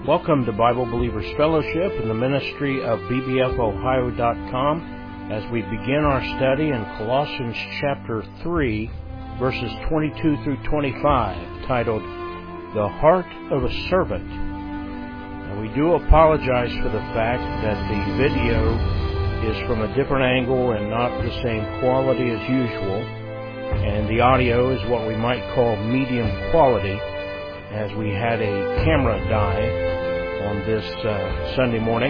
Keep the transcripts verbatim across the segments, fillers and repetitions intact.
Welcome to Bible Believers Fellowship and the ministry of B B F Ohio dot com as we begin our study in Colossians chapter three, verses twenty-two through twenty-five, titled, The Heart of a Servant. And we do apologize for the fact that the video is from a different angle and not the same quality as usual, and the audio is what we might call medium quality, as we had a camera die on this uh, Sunday morning,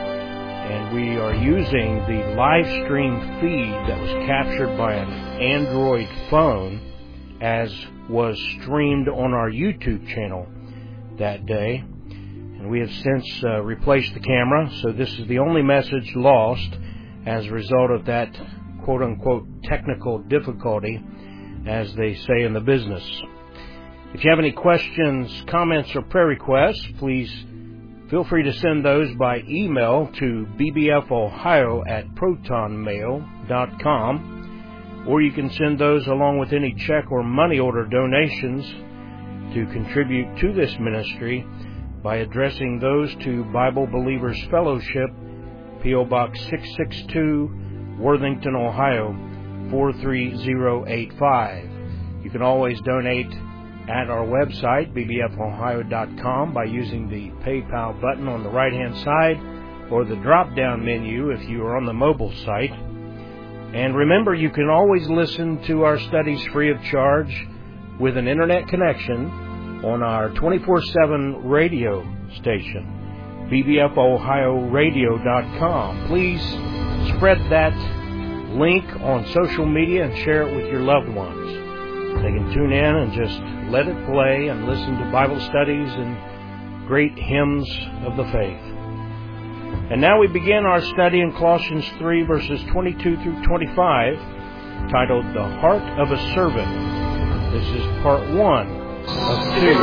and we are using the live stream feed that was captured by an Android phone as was streamed on our YouTube channel that day, and we have since uh, replaced the camera, so this is the only message lost as a result of that quote-unquote technical difficulty, as they say in the business. If you have any questions, comments, or prayer requests, please feel free to send those by email to b b f ohio at proton mail dot com, or you can send those along with any check or money order donations to contribute to this ministry by addressing those to Bible Believers Fellowship, P O Box six six two, Worthington, Ohio four three zero eight five. You can always donate at our website, b b f ohio dot com, by using the PayPal button on the right-hand side or the drop-down menu if you are on the mobile site. And remember, you can always listen to our studies free of charge with an internet connection on our twenty-four seven radio station, b b f ohio radio dot com. Please spread that link on social media and share it with your loved ones. They can tune in and just let it play and listen to Bible studies and great hymns of the faith. And now we begin our study in Colossians three, verses twenty-two through twenty-five, titled, The Heart of a Servant. This is part one of two.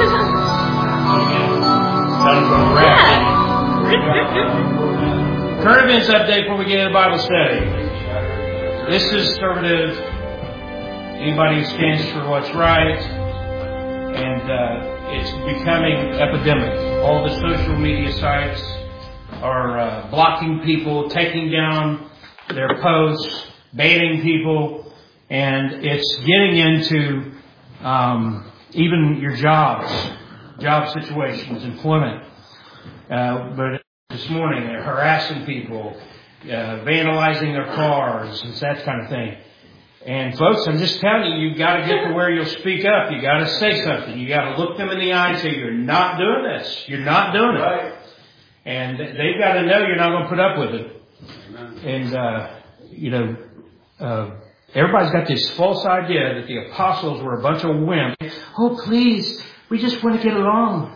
Current events update before we get into Bible study. This is conservative. Anybody who stands for what's right, and uh, it's becoming epidemic. All the social media sites are uh, blocking people, taking down their posts, banning people, and it's getting into um, even your jobs, job situations, employment. Uh, but this morning they're harassing people, uh, vandalizing their cars, and that kind of thing. And folks, I'm just telling you, you've got to get to where you'll speak up. You've got to say something. You've got to look them in the eye and say, you're not doing this. You're not doing it. Right. And they've got to know you're not going to put up with it. Amen. And, uh, you know, uh, everybody's got this false idea that the apostles were a bunch of wimps. Oh, please, we just want to get along.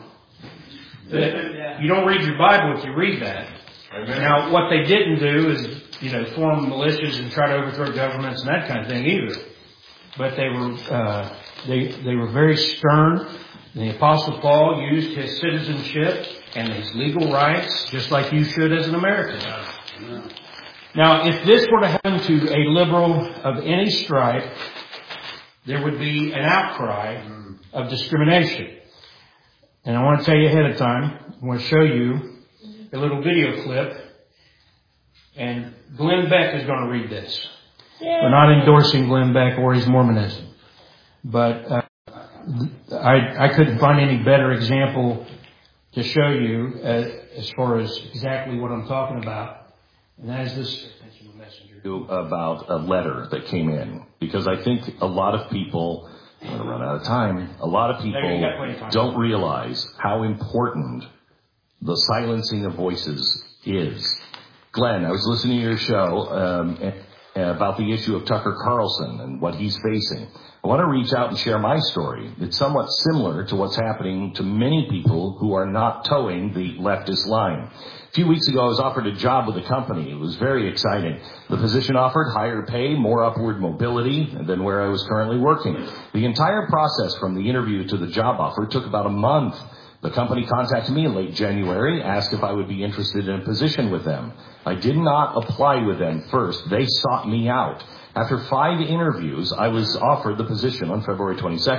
Yeah. You don't read your Bible if you read that. Amen. Now, what they didn't do is, you know, form militias and try to overthrow governments and that kind of thing either. But they were uh, they they were very stern. The Apostle Paul used his citizenship and his legal rights just like you should as an American. Yeah. Now, if this were to happen to a liberal of any stripe, there would be an outcry of discrimination. And I want to tell you ahead of time, I want to show you a little video clip. And Glenn Beck is going to read this. Yeah. We're not endorsing Glenn Beck or his Mormonism. But uh, I, I couldn't find any better example to show you uh, as far as exactly what I'm talking about. And that is this messenger. About a letter that came in. Because I think a lot of people, I'm going to run out of time, a lot of people don't realize how important the silencing of voices is. Glenn, I was listening to your show um, about the issue of Tucker Carlson and what he's facing. I want to reach out and share my story. It's somewhat similar to what's happening to many people who are not towing the leftist line. A few weeks ago, I was offered a job with a company. It was very exciting. The position offered higher pay, more upward mobility than where I was currently working. The entire process from the interview to the job offer took about a month. The company contacted me in late January, asked if I would be interested in a position with them. I did not apply with them first. They sought me out. After five interviews, I was offered the position on February twenty-second.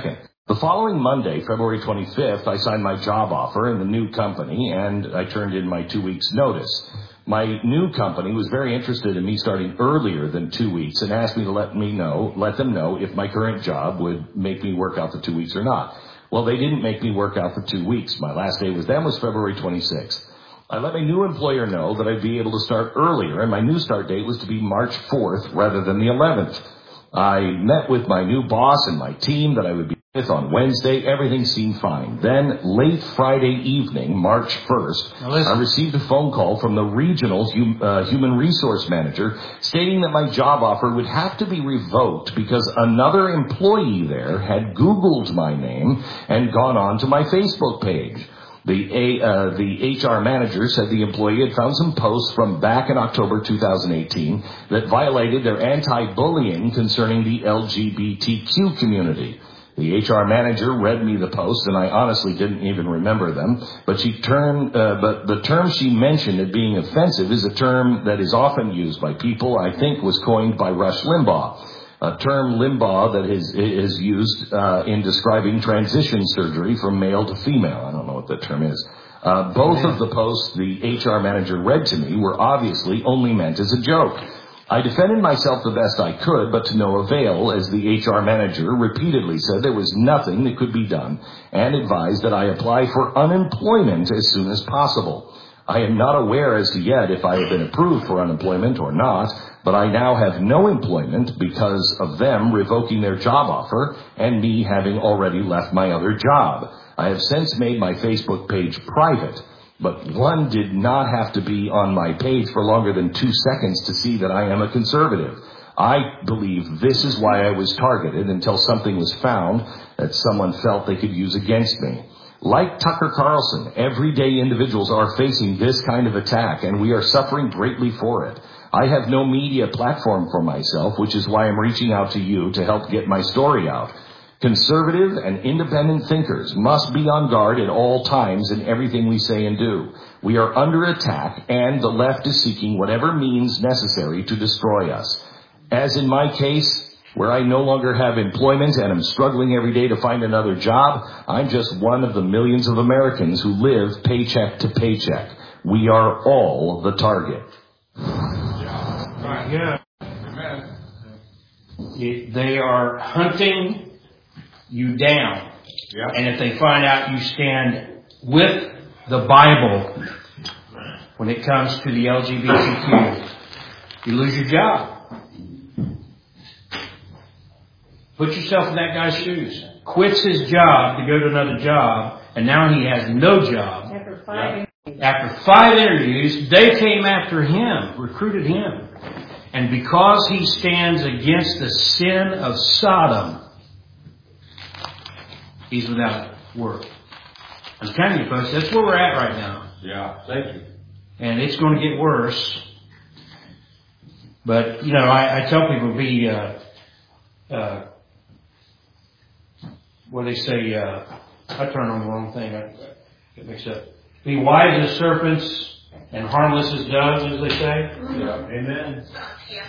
The following Monday, February twenty-fifth, I signed my job offer in the new company, and I turned in my two weeks' notice. My new company was very interested in me starting earlier than two weeks and asked me to let me know, let them know if my current job would make me work out the two weeks or not. Well, they didn't make me work out the two weeks. My last day with them was February twenty-sixth. I let my new employer know that I'd be able to start earlier, and my new start date was to be March fourth rather than the eleventh. I met with my new boss and my team that I would be with on Wednesday. Everything seemed fine. Then, late Friday evening, March first, I received a phone call from the regional hum, uh, human resource manager stating that my job offer would have to be revoked because another employee there had Googled my name and gone on to my Facebook page. The, A, uh, the H R manager said the employee had found some posts from back in October two thousand eighteen that violated their anti-bullying concerning the L G B T Q community. The H R manager read me the posts, and I honestly didn't even remember them. But she turned, uh, but the term she mentioned as being offensive is a term that is often used by people. I think was coined by Rush Limbaugh. A term Limbaugh that is, is used uh, in describing transition surgery from male to female. I don't know what that term is. Uh, both of the posts the H R manager read to me were obviously only meant as a joke. I defended myself the best I could, but to no avail, as the H R manager repeatedly said there was nothing that could be done and advised that I apply for unemployment as soon as possible. I am not aware as to yet if I have been approved for unemployment or not, but I now have no employment because of them revoking their job offer and me having already left my other job. I have since made my Facebook page private, but one did not have to be on my page for longer than two seconds to see that I am a conservative. I believe this is why I was targeted until something was found that someone felt they could use against me. Like Tucker Carlson, everyday individuals are facing this kind of attack, and we are suffering greatly for it. I have no media platform for myself, which is why I'm reaching out to you to help get my story out. Conservative and independent thinkers must be on guard at all times in everything we say and do. We are under attack, and the left is seeking whatever means necessary to destroy us. As in my case, where I no longer have employment and am struggling every day to find another job, I'm just one of the millions of Americans who live paycheck to paycheck. We are all the target. Yeah. They are hunting you down. Yeah. And if they find out you stand with the Bible when it comes to the L G B T Q, you lose your job. Put yourself in that guy's shoes. Quits his job to go to another job, and now he has no job. After five, yeah. After five interviews, they came after him, recruited him. And because he stands against the sin of Sodom, he's without work. I'm telling you, folks, that's where we're at right now. Yeah, thank you. And it's going to get worse. But, you know, I, I tell people, be... Uh, uh, What they say, uh, I turn on the wrong thing. I get mixed up. Be wise as serpents and harmless as doves, as they say. Yeah. Amen. Yeah.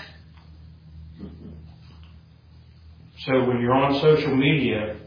So when you're on social media,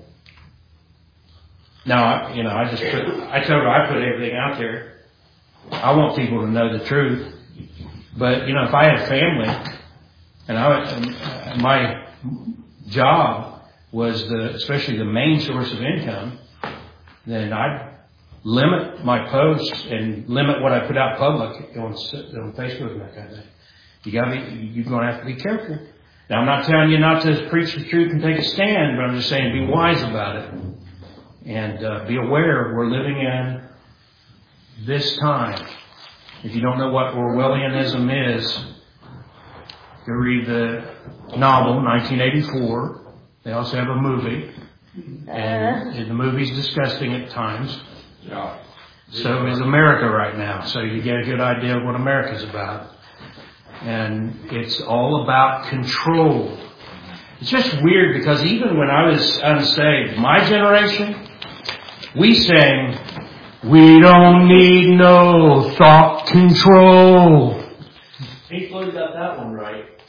now, you know, I just put, I tell you, I put everything out there. I want people to know the truth. But, you know, if I had family and I, and my job was the, especially the main source of income, then I'd limit my posts and limit what I put out public on, on Facebook and that kind of thing. You gotta be, you're gonna have to be careful. Now, I'm not telling you not to preach the truth and take a stand, but I'm just saying be wise about it. And uh, be aware we're living in this time. If you don't know what Orwellianism is, you read the novel, nineteen eighty-four. They also have a movie, and, and the movie's disgusting at times. Yeah. So is America right now. So you get a good idea of what America's about. And it's all about control. It's just weird because even when I was unsaved, my generation, we sang, "We don't need no thought control." Pink Floyd got that one right.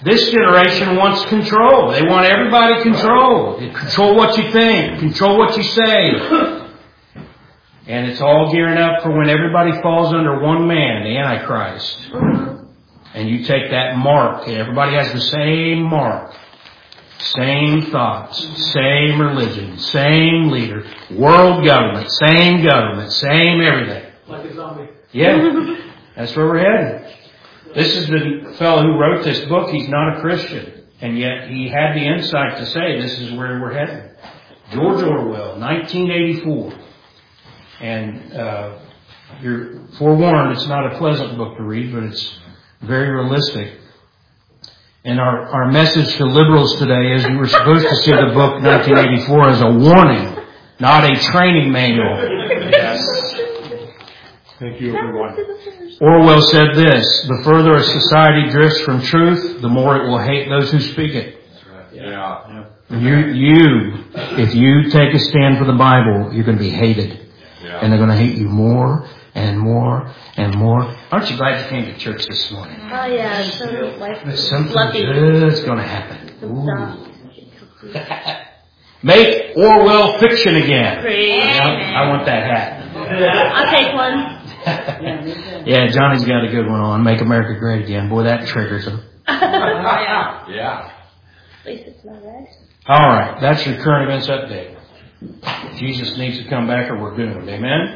This generation wants control. They want everybody controlled. Control what you think. Control what you say. And it's all gearing up for when everybody falls under one man, the Antichrist. And you take that mark. Everybody has the same mark. Same thoughts. Same religion. Same leader. World government. Same government. Same everything. Like a zombie. Yeah. That's where we're headed. This is the fellow who wrote this book. He's not a Christian. And yet he had the insight to say this is where we're headed. George Orwell, nineteen eighty-four. And uh, you're forewarned, it's not a pleasant book to read, but it's very realistic. And our, our message to liberals today is you were supposed to see the book nineteen eighty-four as a warning, not a training manual. Yes. Thank you, everyone. Orwell said this, the further a society drifts from truth, the more it will hate those who speak it. Yeah. You, you, if you take a stand for the Bible, you're going to be hated. Yeah. And they're going to hate you more and more and more. Aren't you glad you came to church this morning? Oh yeah, so like Something lucky. good's going to happen. Some stuff. Make Orwell fiction again. Great. Yeah, I want that hat. I'll take one. Yeah, Johnny's got a good one on. Make America Great Again. Boy, that triggers him. Yeah. Yeah. At least it's not red. All right, that's your current events update. Jesus needs to come back or we're doomed. Amen?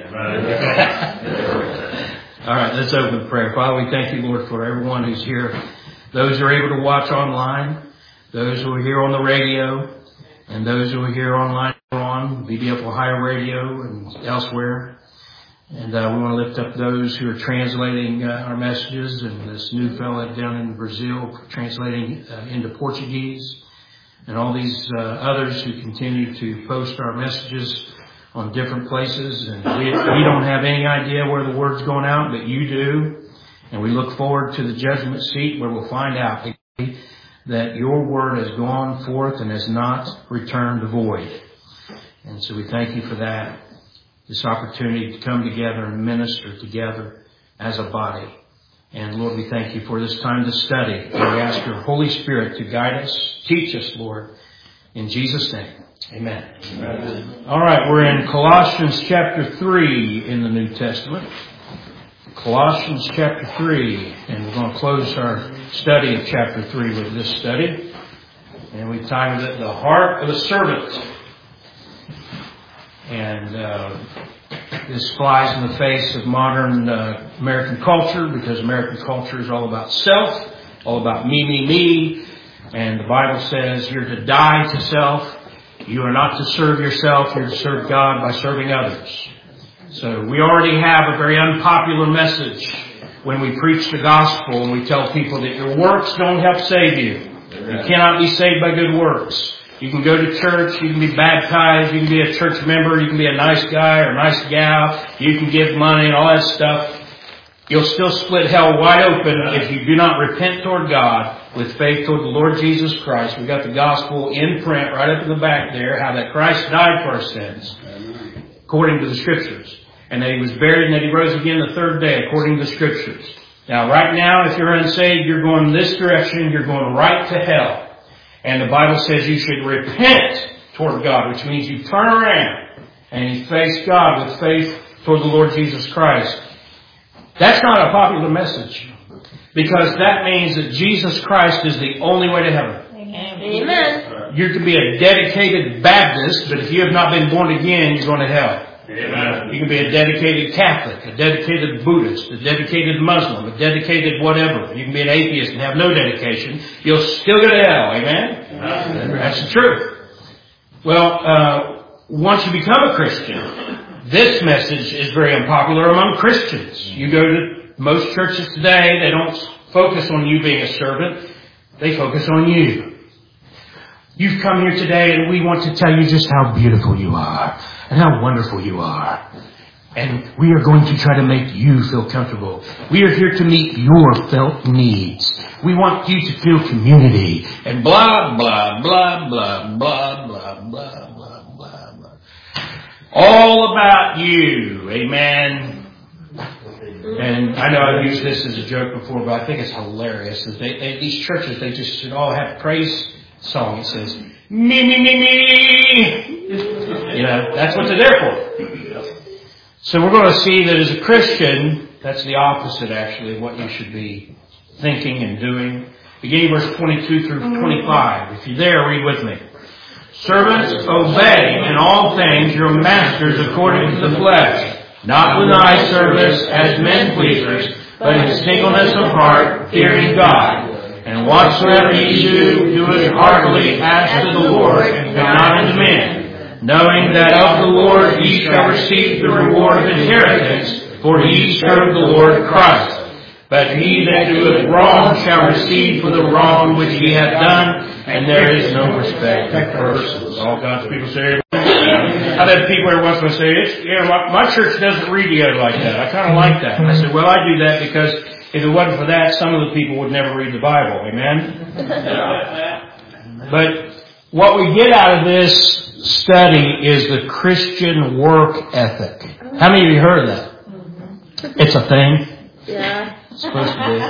All right, let's open with prayer. Father, we thank you, Lord, for everyone who's here. Those who are able to watch online, those who are here on the radio, and those who are here online on B B F Ohio Radio and elsewhere. And uh, we want to lift up those who are translating uh, our messages, and this new fellow down in Brazil translating uh, into Portuguese, and all these uh, others who continue to post our messages on different places. And we, we don't have any idea where the word's going out, but you do. And we look forward to the judgment seat where we'll find out that your word has gone forth and has not returned void. And so we thank you for that. This opportunity to come together and minister together as a body. And Lord, we thank you for this time to study. And we ask your Holy Spirit to guide us, teach us, Lord, in Jesus' name. Amen. Amen. All right, we're in Colossians chapter three in the New Testament. Colossians chapter three. And we're going to close our study of chapter three with this study. And we titled it, The Heart of a Servant. And uh, this flies in the face of modern uh, American culture, because American culture is all about self, all about me, me, me. And the Bible says you're to die to self. You are not to serve yourself. You're to serve God by serving others. So we already have a very unpopular message when we preach the gospel and we tell people that your works don't help save you. You cannot be saved by good works. You can go to church, you can be baptized, you can be a church member, you can be a nice guy or a nice gal, you can give money and all that stuff. You'll still split hell wide open if you do not repent toward God with faith toward the Lord Jesus Christ. We've got the gospel in print right up in the back there, how that Christ died for our sins, according to the Scriptures. And that He was buried and that He rose again the third day, according to the Scriptures. Now, right now, if you're unsaved, you're going this direction, you're going right to hell. And the Bible says you should repent toward God, which means you turn around and you face God with faith toward the Lord Jesus Christ. That's not a popular message, because that means that Jesus Christ is the only way to heaven. Amen. You can be a dedicated Baptist, but if you have not been born again, you're going to hell. Amen. You can be a dedicated Catholic, a dedicated Buddhist, a dedicated Muslim, a dedicated whatever. You can be an atheist and have no dedication. You'll still go to hell. Amen? Amen. That's the truth. Well, uh, once you become a Christian, this message is very unpopular among Christians. You go to most churches today, they don't focus on you being a servant. They focus on you. You've come here today and we want to tell you just how beautiful you are and how wonderful you are. And we are going to try to make you feel comfortable. We are here to meet your felt needs. We want you to feel community and blah, blah, blah, blah, blah, blah, blah, blah, blah, blah. All about you. Amen. And I know I've used this as a joke before, but I think it's hilarious that they, they, these churches, they just should all have praise song. It says, me, me, me, me. You know, that's what they're there for. So we're going to see that as a Christian, that's the opposite actually of what you should be thinking and doing. Beginning verse twenty-two through twenty-five. If you're there, read with me. Servants, obey in all things your masters according to the flesh, not with eye service as men pleasers, but in singleness of heart, fearing God. And whatsoever ye do, do it heartily as to the Lord, and not unto men, knowing that of the Lord ye shall receive the reward of inheritance, for ye serve the Lord Christ. But he that doeth wrong shall receive for the wrong which he hath done, and there is no respect of persons. All God's people say, I've had people every once in a while say, it's, you know, my, my church doesn't read together like that. I kind of like that. I said, well, I do that because if it wasn't for that, some of the people would never read the Bible. Amen? But what we get out of this study is the Christian work ethic. How many of you heard of that? It's a thing. Yeah. It's supposed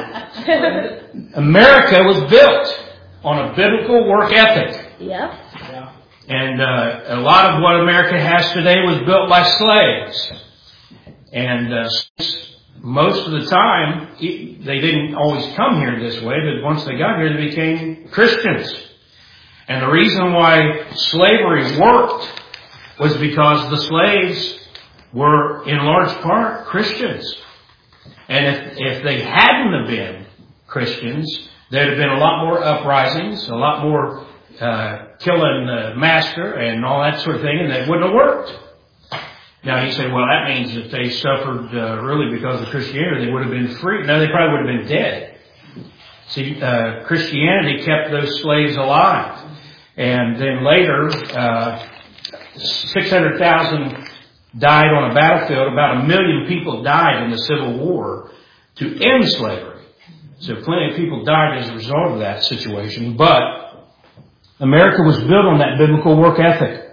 to be. America was built on a biblical work ethic. Yep. And uh, a lot of what America has today was built by slaves. And uh, most of the time, they didn't always come here this way, but once they got here, they became Christians. And the reason why slavery worked was because the slaves were, in large part, Christians. And if, if they hadn't have been Christians, there'd have been a lot more uprisings, a lot more uh, killing the master and all that sort of thing, and that wouldn't have worked. Now you say, well, that means if they suffered uh, really because of Christianity, they would have been free. No, they probably would have been dead. See, uh, Christianity kept those slaves alive. And then later, uh, six hundred thousand died on a battlefield. About a million people died in the Civil War to end slavery. So plenty of people died as a result of that situation. But America was built on that biblical work ethic.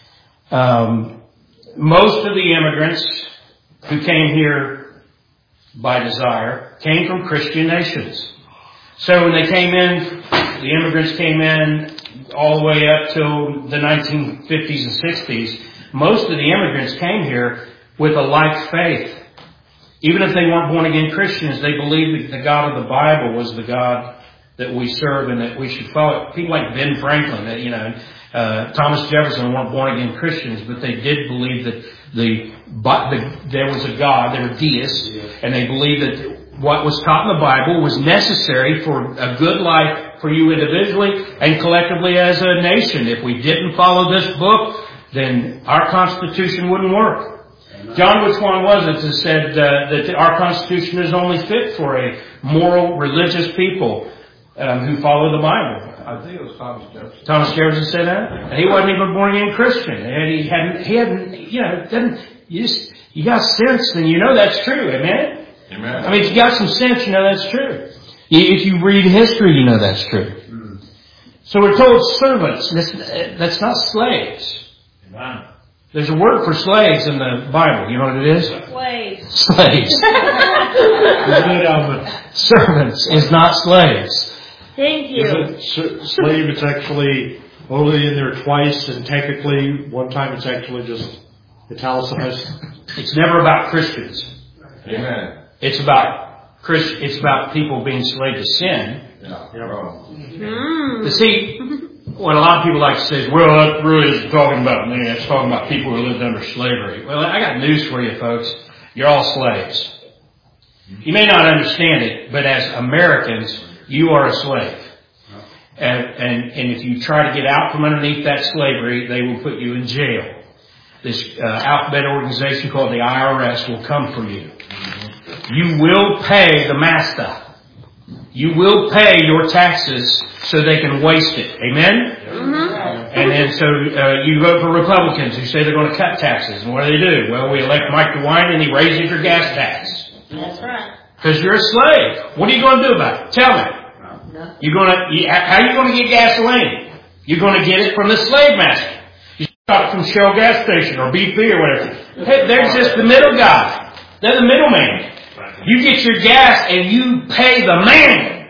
Um, most of the immigrants who came here by desire came from Christian nations. So when they came in, the immigrants came in all the way up till the nineteen fifties and sixties. Most of the immigrants came here with a like faith. Even if they weren't born again Christians, they believed that the God of the Bible was the God that we serve and that we should follow. People like Ben Franklin, that, you know, uh, Thomas Jefferson weren't born again Christians, but they did believe that the, but the there was a God, they were deists, and they believed that what was taught in the Bible was necessary for a good life for you individually and collectively as a nation. If we didn't follow this book, then our Constitution wouldn't work. John, which one was it that said uh, that our Constitution is only fit for a moral, religious people um, who follow the Bible? I think it was Thomas Jefferson. Thomas Jefferson said that? And he wasn't even born again Christian. And he hadn't, he hadn't, you know, didn't, you just, you got sense, then you know that's true. Amen? Amen. I mean, if you got some sense, you know that's true. If you read history, you know that's true. Mm. So we're told servants. That's, that's not slaves. Amen. There's a word for slaves in the Bible. You know what it is? Slaves. Slaves. Servants is not slaves. Thank you. Slave, it's actually only in there twice, and technically one time it's actually just italicized. It's never about Christians. Amen. It's about Christ. It's about people being slave to sin. Yeah. Yeah. Mm. You see, what a lot of people like to say is, well, that really isn't talking about me. It's talking about people who lived under slavery. Well, I got news for you, folks. You're all slaves. You may not understand it, but as Americans, you are a slave. And, and, and if you try to get out from underneath that slavery, they will put you in jail. This uh, alphabet organization called the I R S will come for you. You will pay the master. You will pay your taxes so they can waste it. Amen? Mm-hmm. And then so uh, you vote for Republicans who say they're going to cut taxes. And what do they do? Well, we elect Mike DeWine and he raises your gas tax. That's right. Because you're a slave. What are you going to do about it? Tell me. No. You're going to, how are you going to get gasoline? You're going to get it from the slave master. You got it from Shell gas station or B P or whatever. Hey, they're just the middle guy. They're the middleman. You get your gas and you pay the man.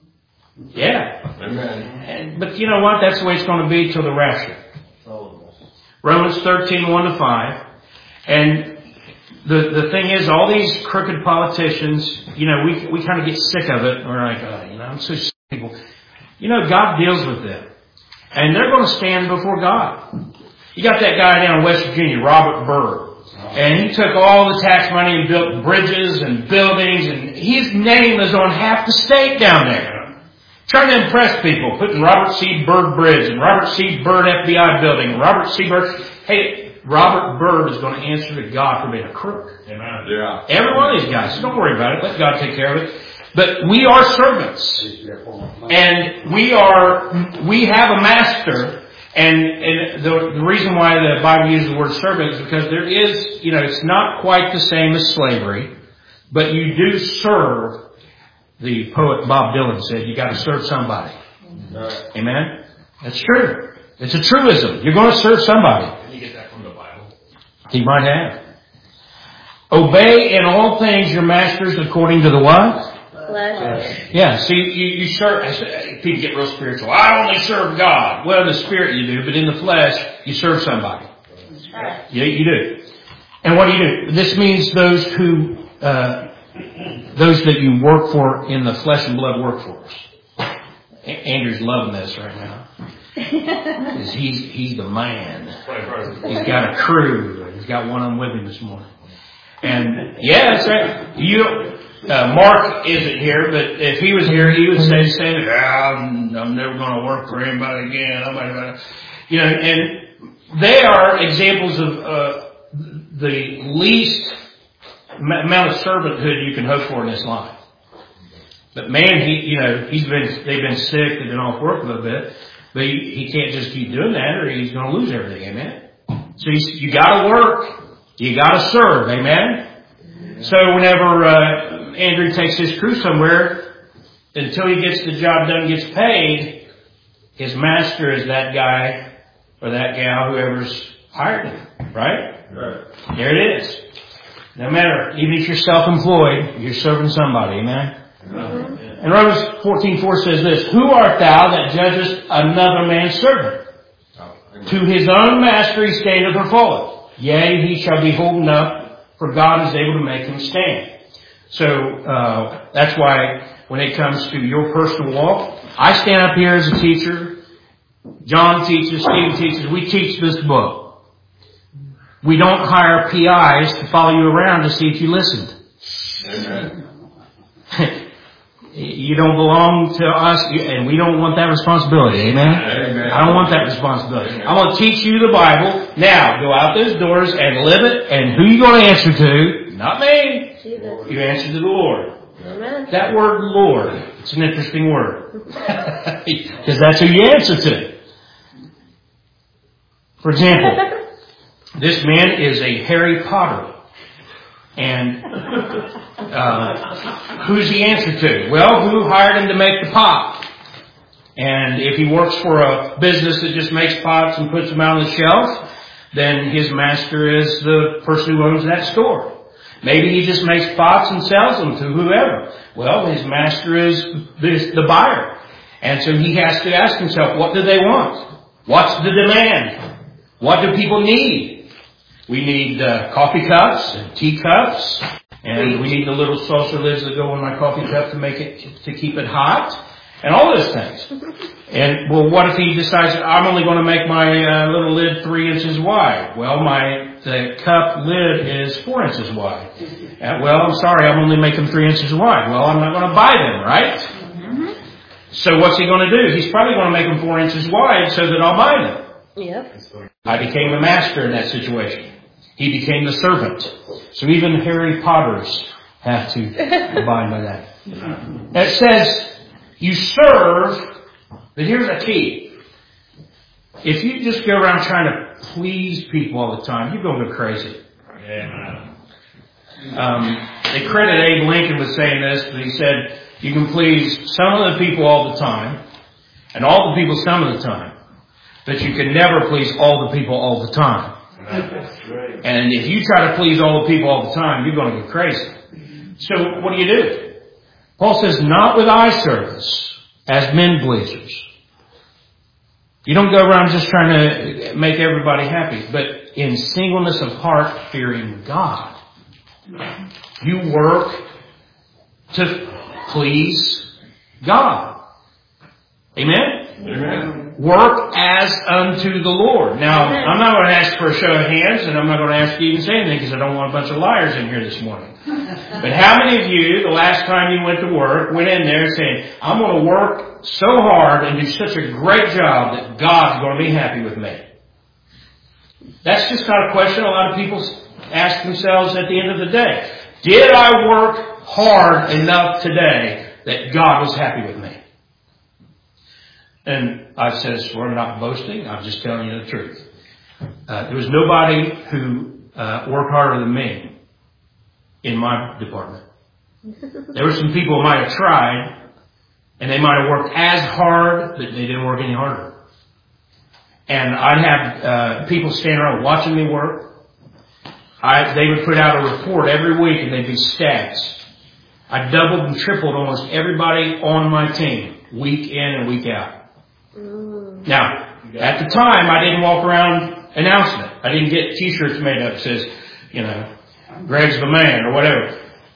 Yeah. Amen. But you know what? That's the way it's going to be till the rapture. Romans thirteen, one to five. And the the thing is, all these crooked politicians, you know, we we kind of get sick of it. We're like, oh, you know, I'm so sick of people. You know, God deals with them. And they're going to stand before God. You got that guy down in West Virginia, Robert Byrd. And he took all the tax money and built bridges and buildings, and his name is on half the state down there. Trying to impress people, putting Robert C. Byrd Bridge and Robert C. Byrd F B I building, and Robert C. Byrd. Hey, Robert Byrd is going to answer to God for being a crook. Amen. Yeah. Every one of these guys. So don't worry about it. Let God take care of it. But we are servants. And we are, we have a master. And, and the, the reason why the Bible uses the word servant is because there is, you know, it's not quite the same as slavery, but you do serve. The poet Bob Dylan said, you got to serve somebody. Right. Amen? That's true. It's a truism. You're going to serve somebody. Can you get that from the Bible? He might have. Obey in all things your masters according to the what? Flesh. Yeah, see, you, you serve, people get real spiritual. I only serve God. Well, in the spirit you do, but in the flesh, you serve somebody. Right. Yeah, you do. And what do you do? This means those who, uh, those that you work for in the flesh and blood workforce. Andrew's loving this right now. Because he's, he's the man. He's got a crew. He's got one of them with him this morning. And yeah, that's right. You, Uh, Mark isn't here, but if he was here, he would say, say ah, I'm, I'm never going to work for anybody again. I'm not, you know, and they are examples of uh, the least amount of servanthood you can hope for in this life. But man, he, you know, he's been, they've been sick, they've been off work a little bit, but he, he can't just keep doing that, or he's going to lose everything. Amen. So you, you got to work, you got to serve. Amen. So whenever uh, Andrew takes his crew somewhere, until he gets the job done, gets paid, his master is that guy or that gal, whoever's hired him, right? Right. There it is. No matter, even if you're self-employed, you're serving somebody, amen? Mm-hmm. And Romans fourteen four says this, who art thou that judgest another man's servant? Oh, to his own master he standeth or falleth. Yea, he shall be holden up, for God is able to make him stand. So, uh, that's why when it comes to your personal walk, I stand up here as a teacher. John teaches, Steve teaches. We teach this book. We don't hire P Is to follow you around to see if you listened. Amen. You don't belong to us, and we don't want that responsibility. Amen? Amen. I don't want that responsibility. I'm going to teach you the Bible. Now, go out those doors and live it, and who are you going to answer to? Not me. Jesus. You answer to the Lord. Amen. That word Lord, it's an interesting word. Because that's who you answer to. For example, this man is a Harry Potter. And uh, who's he answer to? Well, who hired him to make the pot? And if he works for a business that just makes pots and puts them out on the shelf, then his master is the person who owns that store. Maybe he just makes pots and sells them to whoever. Well, his master is the buyer. And so he has to ask himself, what do they want? What's the demand? What do people need? We need uh, coffee cups and tea cups. And we need the little saucer lids that go in my coffee cup to make it, to keep it hot. And all those things. And, well, what if he decides, I'm only going to make my uh, little lid three inches wide? Well, my the cup lid is four inches wide. Uh, well, I'm sorry, I'm only making three inches wide. Well, I'm not going to buy them, right? Mm-hmm. So what's he going to do? He's probably going to make them four inches wide so that I'll buy them. Yep. I became the master in that situation. He became the servant. So even Harry Potters have to abide by that. It says, you serve, but here's a key. If you just go around trying to please people all the time, you're going to go crazy. Yeah. Um, they credit Abe Lincoln with saying this, but he said, you can please some of the people all the time, and all the people some of the time, but you can never please all the people all the time. And if you try to please all the people all the time, you're going to go crazy. So what do you do? Paul says, not with eye service as men pleasers. You don't go around just trying to make everybody happy, but in singleness of heart, fearing God. You work to please God. Amen? Amen. Work as unto the Lord. Now, I'm not going to ask for a show of hands, and I'm not going to ask you to say anything because I don't want a bunch of liars in here this morning. But how many of you, the last time you went to work, went in there saying, I'm going to work so hard and do such a great job that God's going to be happy with me? That's just not a question a lot of people ask themselves at the end of the day. Did I work hard enough today that God was happy with me? And I says, we're not boasting. I'm just telling you the truth. Uh, there was nobody who uh, worked harder than me in my department. There were some people who might have tried, and they might have worked as hard, but they didn't work any harder. And I'd have uh, people standing around watching me work. I, they would put out a report every week, and they'd be stats. I doubled and tripled almost everybody on my team, week in and week out. Now, at the time, I didn't walk around announcing it. I didn't get T-shirts made up that says, you know, Greg's the man or whatever.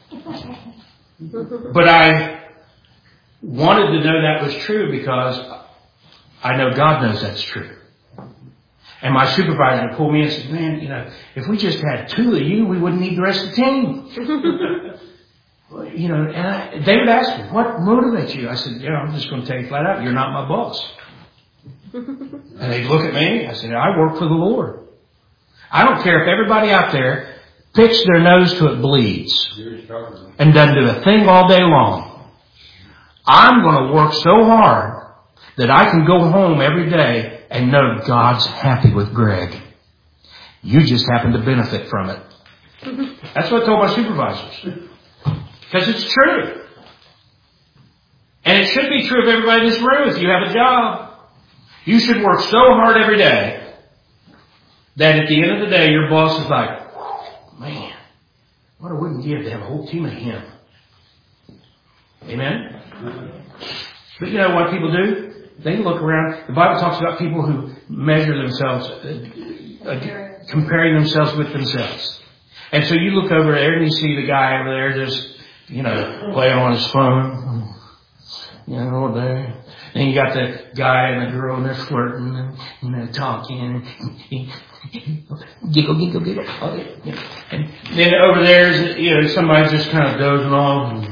But I wanted to know that was true because I know God knows that's true. And my supervisor pulled me in and said, man, you know, if we just had two of you, we wouldn't need the rest of the team. You know, and I, they would ask me, what motivates you? I said, you know, I'm just going to tell you flat out, you're not my boss. And they'd look at me. I said, I work for the Lord. I don't care if everybody out there picks their nose till it bleeds and doesn't do a thing all day long. I'm going to work so hard that I can go home every day and know God's happy with Greg. You just happen to benefit from it. That's what I told my supervisors. Because it's true. And it should be true of everybody in this room. If you have a job, you should work so hard every day that at the end of the day, your boss is like, man, what I wouldn't give to have a whole team of him. Amen? But you know what people do? They look around. The Bible talks about people who measure themselves, uh, uh, comparing themselves with themselves. And so you look over there and you see the guy over there just, you know, playing on his phone. You know, all day. Then you got the guy and the girl and they're flirting and, you know, talking and giggle, giggle, giggle. Oh, yeah. And then over there is, you know, somebody's just kind of dozing off.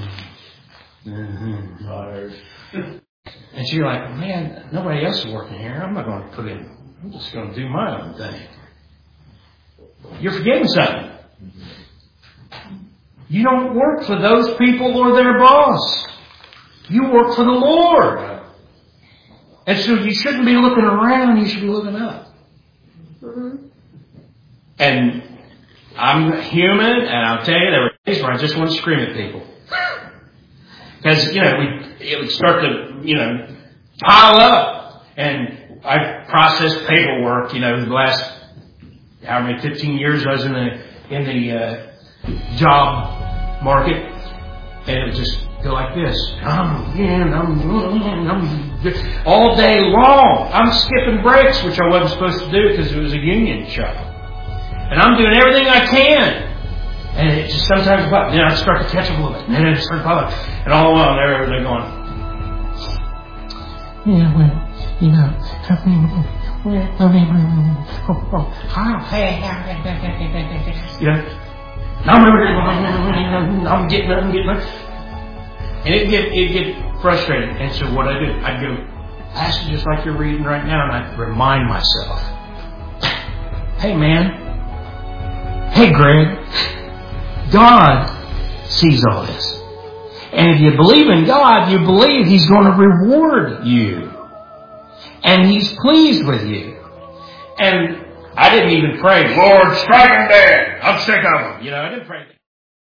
Mm-hmm. And so you're like, man, nobody else is working here. I'm not going to put in, I'm just going to do my own thing. You're forgetting something. You don't work for those people or their boss. You work for the Lord. And so you shouldn't be looking around, you should be looking up. Mm-hmm. And I'm human, and I'll tell you, there were days where I just want to scream at people. Because, you know, we, it would start to, you know, pile up. And I processed paperwork, you know, the last, how many, fifteen years I was in the, in the uh, job market. And it would just go like this. I'm, yeah, I'm, I'm, all day long. I'm skipping breaks, which I wasn't supposed to do because it was a union shop. And I'm doing everything I can. And it just sometimes, then I start to catch up a little bit. And then I start to pop up. And all the while, they're, they're going, yeah, well, you know, I mean, I mean, you know, I'm, I'm getting up and getting up. And it get it get frustrated. And so what I do, I go, Pastor, just like you're reading right now, and I remind myself, hey man, hey Greg, God sees all this. And if you believe in God, you believe He's going to reward you. And He's pleased with you. And I didn't even pray, Lord, strike them dead. I'm sick of them. You know, I didn't pray.